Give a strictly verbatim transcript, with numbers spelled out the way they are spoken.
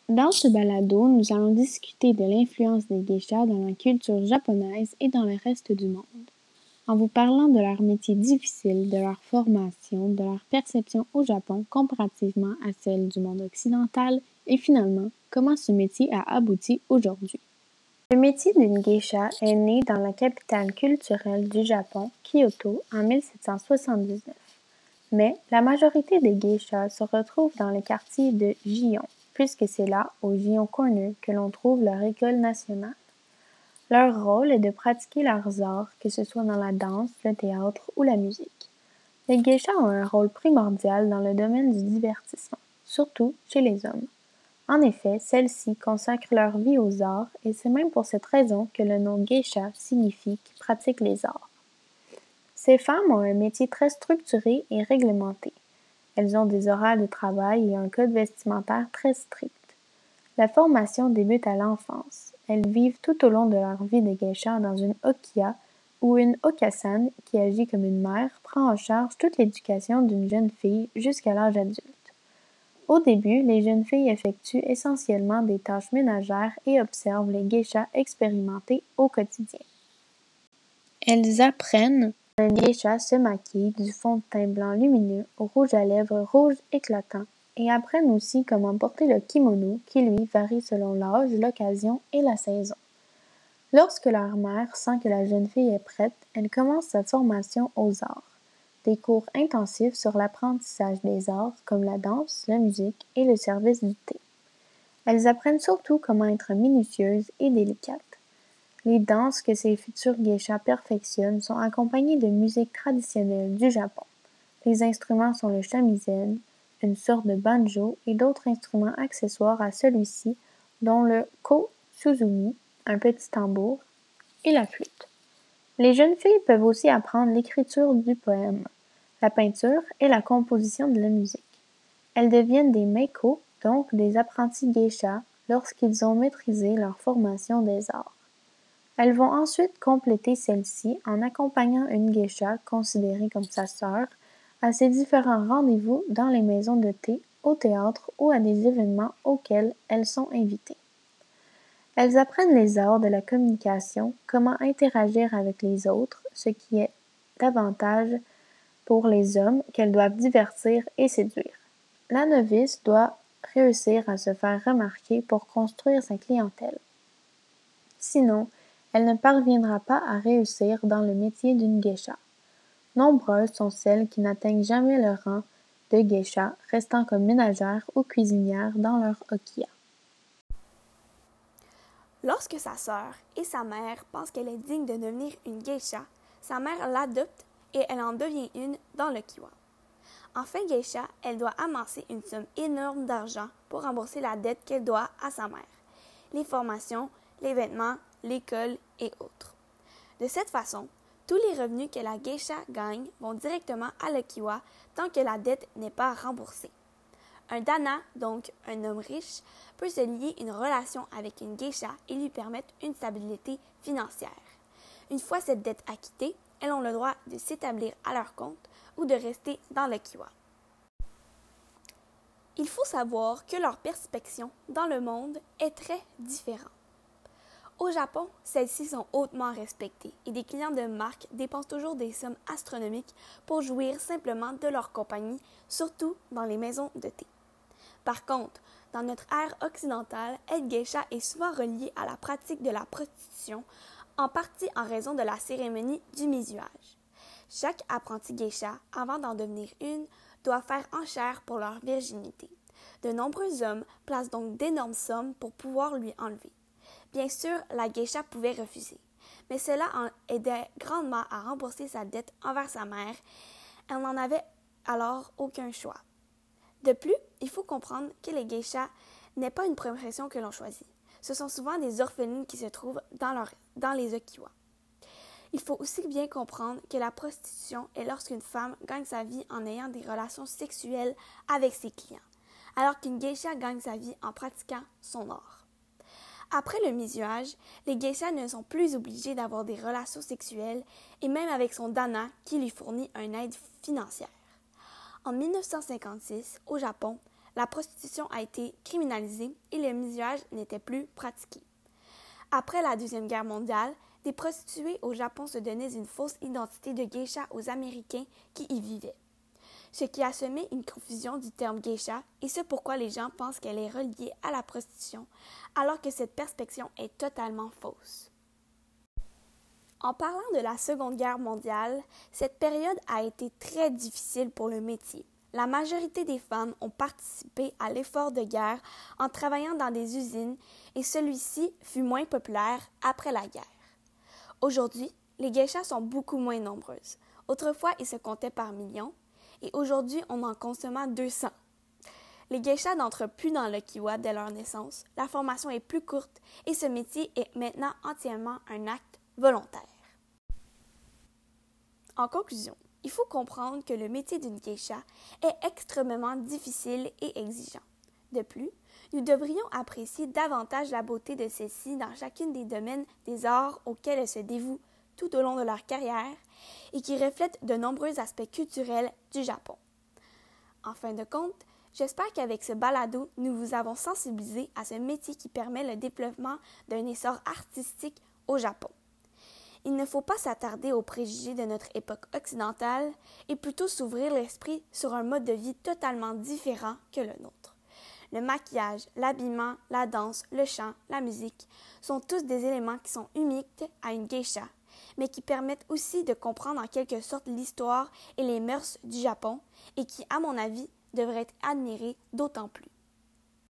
Dans ce balado, nous allons discuter de l'influence des geishas dans la culture japonaise et dans le reste du monde, en vous parlant de leur métier difficile, de leur formation, de leur perception au Japon comparativement à celle du monde occidental et finalement, comment ce métier a abouti aujourd'hui. Le métier d'une geisha est né dans la capitale culturelle du Japon, Kyoto, en mille sept cent soixante-dix-neuf. Mais la majorité des geishas se retrouvent dans le quartier de Gion, puisque c'est là, au Gion Corner, que l'on trouve leur école nationale. Leur rôle est de pratiquer leurs arts, que ce soit dans la danse, le théâtre ou la musique. Les geishas ont un rôle primordial dans le domaine du divertissement, surtout chez les hommes. En effet, celles-ci consacrent leur vie aux arts et c'est même pour cette raison que le nom geisha signifie qui pratique les arts. Ces femmes ont un métier très structuré et réglementé. Elles ont des horaires de travail et un code vestimentaire très strict. La formation débute à l'enfance. Elles vivent tout au long de leur vie de geisha dans une okiya ou une okasan qui agit comme une mère prend en charge toute l'éducation d'une jeune fille jusqu'à l'âge adulte. Au début, les jeunes filles effectuent essentiellement des tâches ménagères et observent les geishas expérimenter au quotidien. Elles apprennent un geisha se maquille du fond de teint blanc lumineux au rouge à lèvres rouge éclatant et apprennent aussi comment porter le kimono qui, lui, varie selon l'âge, l'occasion et la saison. Lorsque leur mère sent que la jeune fille est prête, elle commence sa formation aux arts. Des cours intensifs sur l'apprentissage des arts comme la danse, la musique et le service du thé. Elles apprennent surtout comment être minutieuses et délicates. Les danses que ces futures geishas perfectionnent sont accompagnées de musique traditionnelle du Japon. Les instruments sont le shamisen, une sorte de banjo et d'autres instruments accessoires à celui-ci, dont le ko-suzumi, un petit tambour, et la flûte. Les jeunes filles peuvent aussi apprendre l'écriture du poème, la peinture et la composition de la musique. Elles deviennent des meiko, donc des apprentis geishas, lorsqu'ils ont maîtrisé leur formation des arts. Elles vont ensuite compléter celle-ci en accompagnant une geisha considérée comme sa sœur à ses différents rendez-vous dans les maisons de thé, au théâtre ou à des événements auxquels elles sont invitées. Elles apprennent les arts de la communication, comment interagir avec les autres, ce qui est davantage pour les hommes qu'elles doivent divertir et séduire. La novice doit réussir à se faire remarquer pour construire sa clientèle. Sinon, elle ne parviendra pas à réussir dans le métier d'une geisha. Nombreuses sont celles qui n'atteignent jamais le rang de geisha, restant comme ménagères ou cuisinières dans leur okiya. Lorsque sa sœur et sa mère pensent qu'elle est digne de devenir une geisha, sa mère l'adopte et elle en devient une dans le kiwa. Enfin geisha, elle doit amasser une somme énorme d'argent pour rembourser la dette qu'elle doit à sa mère, les formations, les vêtements, l'école et autres. De cette façon, tous les revenus que la geisha gagne vont directement à l'okiwa tant que la dette n'est pas remboursée. Un dana, donc un homme riche, peut se lier une relation avec une geisha et lui permettre une stabilité financière. Une fois cette dette acquittée, elles ont le droit de s'établir à leur compte ou de rester dans l'okiwa. Il faut savoir que leur perspective dans le monde est très différente. Au Japon, celles-ci sont hautement respectées et des clients de marque dépensent toujours des sommes astronomiques pour jouir simplement de leur compagnie, surtout dans les maisons de thé. Par contre, dans notre ère occidentale, être geisha est souvent relié à la pratique de la prostitution, en partie en raison de la cérémonie du misuage. Chaque apprenti geisha, avant d'en devenir une, doit faire enchère pour leur virginité. De nombreux hommes placent donc d'énormes sommes pour pouvoir lui enlever. Bien sûr, la geisha pouvait refuser, mais cela en aidait grandement à rembourser sa dette envers sa mère. Elle n'en avait alors aucun choix. De plus, il faut comprendre que les geishas n'est pas une profession que l'on choisit. Ce sont souvent des orphelines qui se trouvent dans, leur, dans les okiwa. Il faut aussi bien comprendre que la prostitution est lorsqu'une femme gagne sa vie en ayant des relations sexuelles avec ses clients, alors qu'une geisha gagne sa vie en pratiquant son art. Après le misuage, les geishas ne sont plus obligées d'avoir des relations sexuelles et même avec son dana qui lui fournit une aide financière. En mille neuf cent cinquante-six, au Japon, la prostitution a été criminalisée et le muséage n'était plus pratiqué. Après la Deuxième Guerre mondiale, des prostituées au Japon se donnaient une fausse identité de geisha aux Américains qui y vivaient, ce qui a semé une confusion du terme geisha et ce pourquoi les gens pensent qu'elle est reliée à la prostitution, alors que cette perception est totalement fausse. En parlant de la Seconde Guerre mondiale, cette période a été très difficile pour le métier. La majorité des femmes ont participé à l'effort de guerre en travaillant dans des usines et celui-ci fut moins populaire après la guerre. Aujourd'hui, les geishas sont beaucoup moins nombreuses. Autrefois, ils se comptaient par millions et aujourd'hui, on en consomme deux cents. Les geishas n'entrent plus dans le kiwa dès leur naissance, la formation est plus courte et ce métier est maintenant entièrement un acte volontaire. En conclusion, il faut comprendre que le métier d'une geisha est extrêmement difficile et exigeant. De plus, nous devrions apprécier davantage la beauté de celles-ci dans chacune des domaines des arts auxquels elles se dévouent tout au long de leur carrière et qui reflètent de nombreux aspects culturels du Japon. En fin de compte, j'espère qu'avec ce balado, nous vous avons sensibilisé à ce métier qui permet le développement d'un essor artistique au Japon. Il ne faut pas s'attarder aux préjugés de notre époque occidentale et plutôt s'ouvrir l'esprit sur un mode de vie totalement différent que le nôtre. Le maquillage, l'habillement, la danse, le chant, la musique sont tous des éléments qui sont uniques à une geisha, mais qui permettent aussi de comprendre en quelque sorte l'histoire et les mœurs du Japon et qui, à mon avis, devraient être admirés d'autant plus.